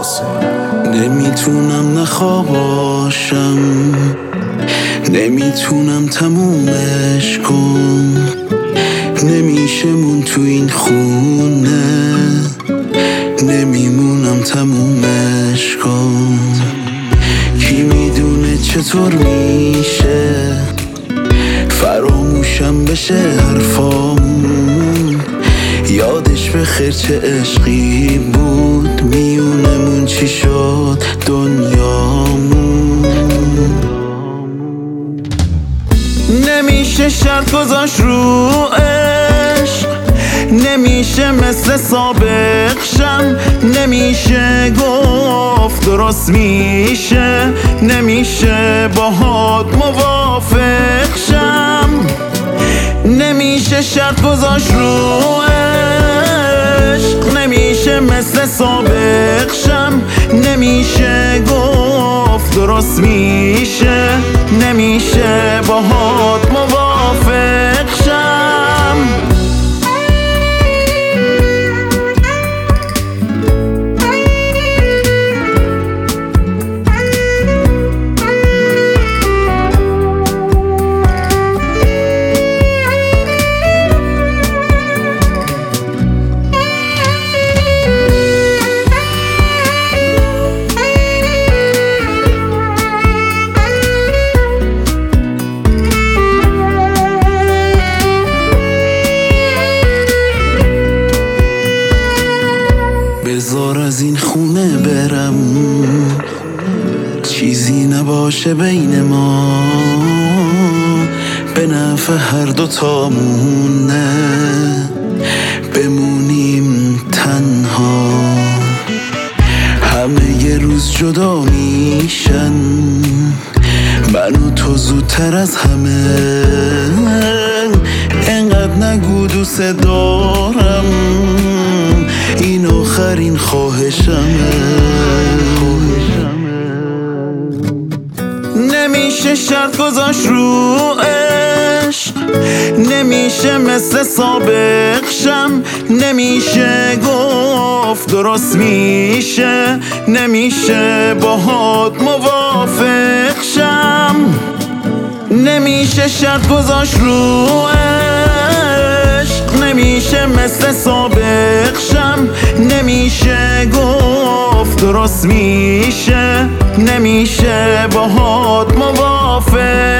نمیتونم نخواباشم، نمیتونم تمومش کن. نمیشه مون تو این خونه، نمیمونم تمومش کن. کی میدونه چطور میشه فراموشم بشه حرفامون. یادش بخیر چه عشقی بود، میونمون چی شد دنیامون. نمیشه شرط گذاشت رو عشق، نمیشه مثل سابق شم. نمیشه گفت درست میشه، نمیشه باهات موافق شم. نمیشه شرط گذاشت رو عشق، نمیشه مثل سابق شم. نمیشه گفت درست میشه، نمیشه باهات موافق شم. بذار از این خونه برم، چیزی نباشه بین ما، به نفع هر دوتامونه بمونیم تنها. همه یه روز جدا میشن، من و تو زودتر از همه. انقدر نگو دوست دارم، این آخرین خواهشمه. نمیشه شرط گذاشت رو عشق، نمیشه مثل سابق شم. نمیشه گفت درست میشه، نمیشه باهات موافق شم. نمیشه شرط گذاشت رو عشق، نمیشه مثل سابق شم. نمیشه گفت درست میشه، نمیشه باهات موافق